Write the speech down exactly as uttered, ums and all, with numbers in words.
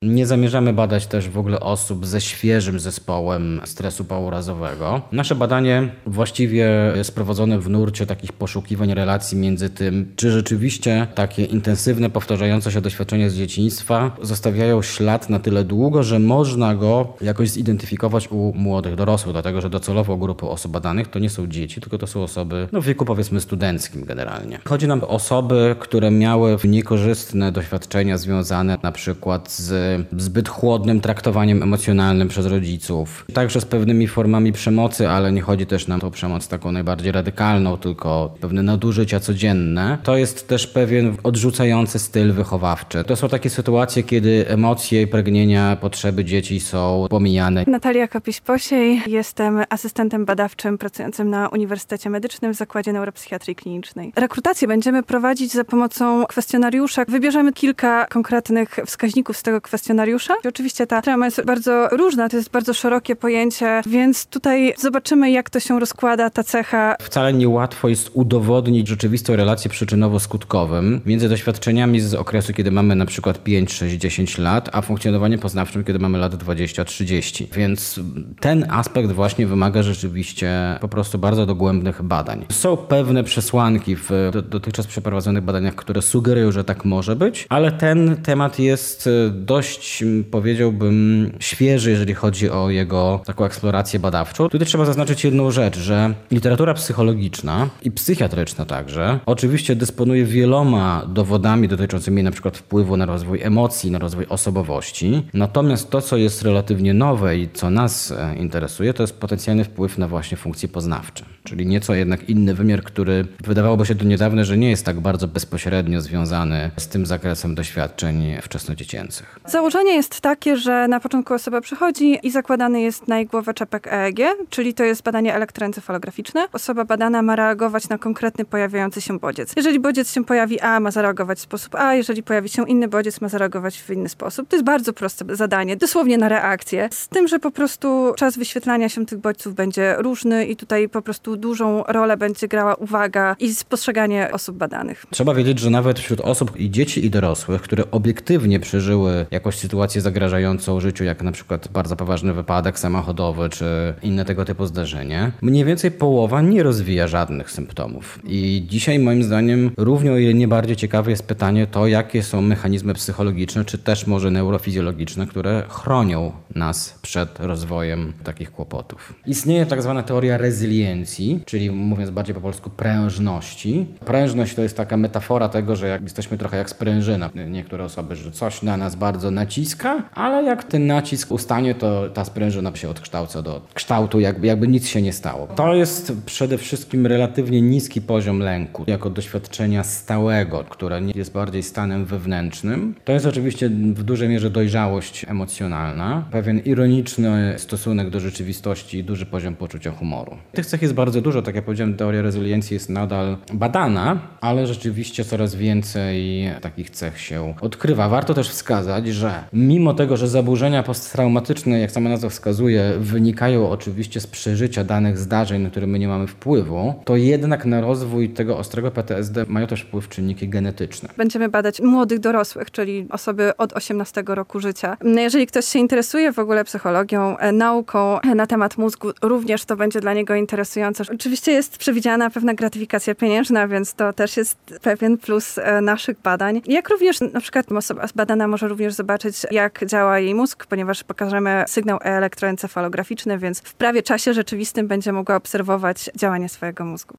Nie zamierzamy badać też w ogóle osób ze świeżym zespołem stresu pourazowego. Nasze badanie właściwie jest prowadzone w nurcie takich poszukiwań relacji między tym, czy rzeczywiście takie intensywne, powtarzające się doświadczenia z dzieciństwa zostawiają ślad na tyle długo, że można go jakoś zidentyfikować u młodych dorosłych, dlatego że docelową grupą osób badanych to nie są dzieci, tylko to są osoby no, w wieku powiedzmy studenckim generalnie. Chodzi nam o osoby, które miały niekorzystne doświadczenia związane na przykład z zbyt chłodnym traktowaniem emocjonalnym przez rodziców. Także z pewnymi formami przemocy, ale nie chodzi też nam o przemoc taką najbardziej radykalną, tylko pewne nadużycia codzienne. To jest też pewien odrzucający styl wychowawczy. To są takie sytuacje, kiedy emocje i pragnienia, potrzeby dzieci są pomijane. Natalia Kopiś-Posiej, jestem asystentem badawczym pracującym na Uniwersytecie Medycznym w Zakładzie Neuropsychiatrii Klinicznej. Rekrutację będziemy prowadzić za pomocą kwestionariusza. Wybierzemy kilka konkretnych wskaźników z tego kwestionariusza. I oczywiście ta trauma jest bardzo różna, to jest bardzo szerokie pojęcie, więc tutaj zobaczymy, jak to się rozkłada ta cecha. Wcale niełatwo jest udowodnić rzeczywistą relację przyczynowo-skutkową między doświadczeniami z okresu, kiedy mamy na przykład pięć, sześć, dziesięć lat, a funkcjonowaniem poznawczym, kiedy mamy lat dwadzieścia, trzydzieści. Więc ten aspekt właśnie wymaga rzeczywiście po prostu bardzo dogłębnych badań. Są pewne przesłanki w dotychczas przeprowadzonych badaniach, które sugerują, że tak może być, ale ten temat jest dość, powiedziałbym, świeży, jeżeli chodzi o jego taką eksplorację badawczą. Tutaj trzeba zaznaczyć jedną rzecz, że literatura psychologiczna i psychiatryczna także oczywiście dysponuje wieloma dowodami dotyczącymi na przykład wpływu na rozwój emocji, na rozwój osobowości. Natomiast to, co jest relatywnie nowe i co nas interesuje, to jest potencjalny wpływ na właśnie funkcje poznawcze. Czyli nieco jednak inny wymiar, który wydawałoby się do niedawna, że nie jest tak bardzo bezpośrednio związany z tym zakresem doświadczeń wczesnodziecięcych. Założenie jest takie, że na początku osoba przychodzi i zakładany jest na jej głowę czepek E E G, czyli to jest badanie elektroencefalograficzne. Osoba badana ma reagować na konkretny pojawiający się bodziec. Jeżeli bodziec się pojawi A, ma zareagować w sposób A, jeżeli pojawi się inny bodziec, ma zareagować w inny sposób. To jest bardzo proste zadanie, dosłownie na reakcję. Z tym, że po prostu czas wyświetlania się tych bodźców będzie różny i tutaj po prostu dużą rolę będzie grała uwaga i spostrzeganie osób badanych. Trzeba wiedzieć, że nawet wśród osób i dzieci i dorosłych, które obiektywnie przeżyły jakąś sytuację zagrażającą życiu, jak na przykład bardzo poważny wypadek samochodowy, czy inne tego typu zdarzenie, mniej więcej połowa nie rozwija żadnych symptomów. I dzisiaj moim zdaniem równie o ile nie bardziej ciekawe jest pytanie to, jakie są mechanizmy psychologiczne, czy też może neurofizjologiczne, które chronią nas przed rozwojem takich kłopotów. Istnieje tak zwana teoria rezyliencji, czyli mówiąc bardziej po polsku prężności. Prężność to jest taka metafora tego, że jak jesteśmy trochę jak sprężyna. Niektóre osoby, że coś na nas bardzo naciska, ale jak ten nacisk ustanie, to ta sprężyna się odkształca do kształtu, jakby, jakby nic się nie stało. To jest przede wszystkim relatywnie niski poziom lęku, jako doświadczenia stałego, które jest bardziej stanem wewnętrznym. To jest oczywiście w dużej mierze dojrzałość emocjonalna, pewien ironiczny stosunek do rzeczywistości i duży poziom poczucia humoru. Tych cech jest bardzo dużo, tak jak powiedziałem, teoria rezyliencji jest nadal badana, ale rzeczywiście coraz więcej takich cech się odkrywa. Warto też wskazać, że mimo tego, że zaburzenia posttraumatyczne, jak sama nazwa wskazuje, wynikają oczywiście z przeżycia danych zdarzeń, na które my nie mamy wpływu, to jednak na rozwój tego ostrego P T S D mają też wpływ czynniki genetyczne. Będziemy badać młodych dorosłych, czyli osoby od osiemnastego roku życia. Jeżeli ktoś się interesuje w ogóle psychologią, nauką na temat mózgu, również to będzie dla niego interesujące. Oczywiście jest przewidziana pewna gratyfikacja pieniężna, więc to też jest pewien plus naszych badań. Jak również na przykład osoba badana może również zobaczyć, jak działa jej mózg, ponieważ pokażemy sygnał elektroencefalograficzny, więc w prawie czasie rzeczywistym będzie mogła obserwować działanie swojego mózgu.